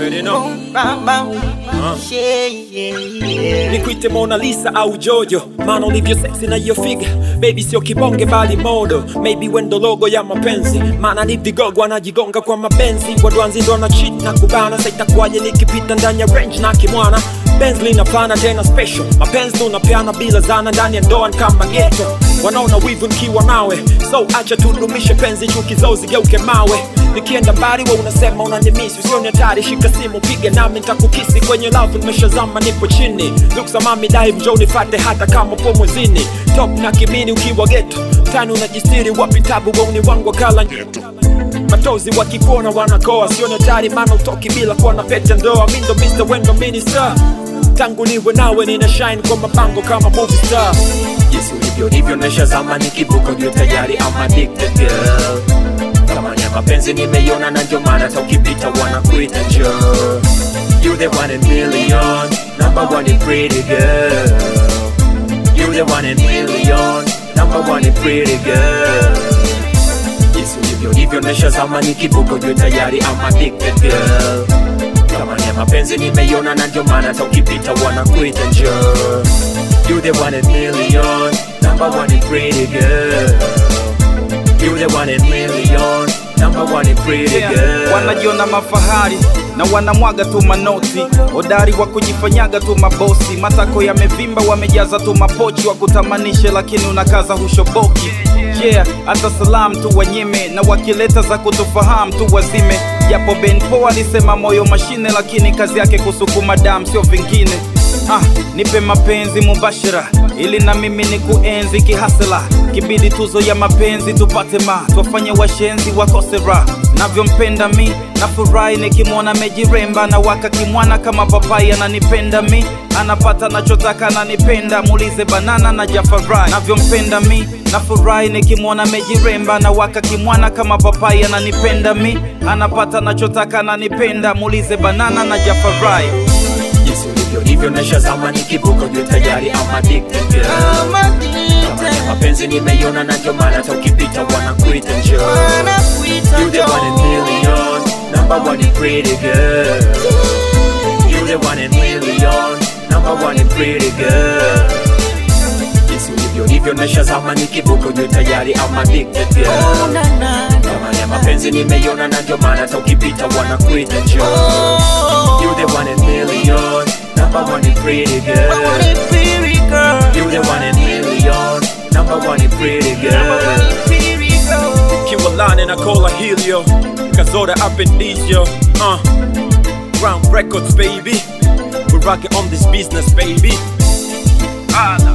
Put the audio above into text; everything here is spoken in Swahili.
already know. Nikuite Mona Lisa au Jojo, maana ulivyo sexy na hiyo figure. Baby sio kibonge bali modo, maybe wendo logo ya mapenzi. Maana ni vigogo wanajigonga kwa mapenzi. Wadwanzi ndo na cheat na kubana. Sasa itakuwaje nikipita ndani ya range na kimwana. Benz linapana tena special, mapenzi tunapeana bila zana ndani ya ndoa kama ghetto. Wanaona wivu nikiwa nawe, so acha tudumishe penzi, chuki zao zigeuke mawe. Nikienda mbali wewe unasema unanimisi, usione hatari, shika simu piga nami nitakukisi. Kwenye love nimeshazama nipo chini, luksa mami dive njoo nifate hata kama upo mwezini. Top na kimini ukiwa ghetto, tani unajistiri wapi tabu woni wangu wakala ghetto. Matozi wakikuona wanakoa, sione hatari maana utoki bila kuwa na pete ndoa. Mindo Mr. Wendo Minister, tangu niwe nawe nina shine kwa mabango kama movie star. Yes ulivyo nishazama nikivuko juu tayari I'm addicted girl. Kama ya mapenzi nimeiona na ndio maana hata ukipita wanakuita njoo. You the one in million, number one in pretty girl. You the one in million, number one in pretty girl. Yes ulivyo nishazama nikivuko juu tayari I'm addicted girl. Kama ya mapenzi nimeiona na ndio maana hata ukipita wanakuita njoo. You the one in million, number one in pretty girl. You the one in million, number one in pretty girl. Wanajiona mafahari na wanamwaga tu manoti, hodari wa kujifanyaga tu mabosi. Matako yamevimba wamejaza tu mapochi, wakutamanishe lakini unakaza hushoboki. Yeah, hata salam tu wanyime, na wakileta za kutofahamu tu wazime. Japo Ben Poa alisema moyo mashine, lakini kazi yake kusukuma damu sio vingine. Nipe mapenzi mubashira, ili na mimi ni kuenzi kihasela. Kibidi tuzo ya mapenzi tupate tuwafanye washenzi wakose raha. Navyompenda mi, nafurahi nikimwona mejiremba. Na waka kimwana kama papai ananipenda mi, anapata nachotaka ananipenda. Muulize Banana na Jafarai. Navyompenda mi, nafurahi nikimwona mejiremba. Na waka kimwana kama papai ananipenda mi, anapata nachotaka ananipenda. Muulize Banana na Jafarai. Ulivyo nishazama nikivuko juu tayari I'm addicted girl. Kama ya mapenzi nimeiona na ndio maana hata ukipita wanakuita njoo. You the one in million, number one in pretty girl. You the one in million, number one in pretty girl. Yes ulivyo nishazama nikivuko juu tayari I'm addicted girl. Kama ya mapenzi nimeiona na ndio maana hata ukipita wanakuita njoo. You the one in million, number one in pretty girl. You the one in million, number one in pretty girl. Kiwalani na Kola Helio, Kazora up in Diesel. Ground Records baby, we're rocking on this business baby.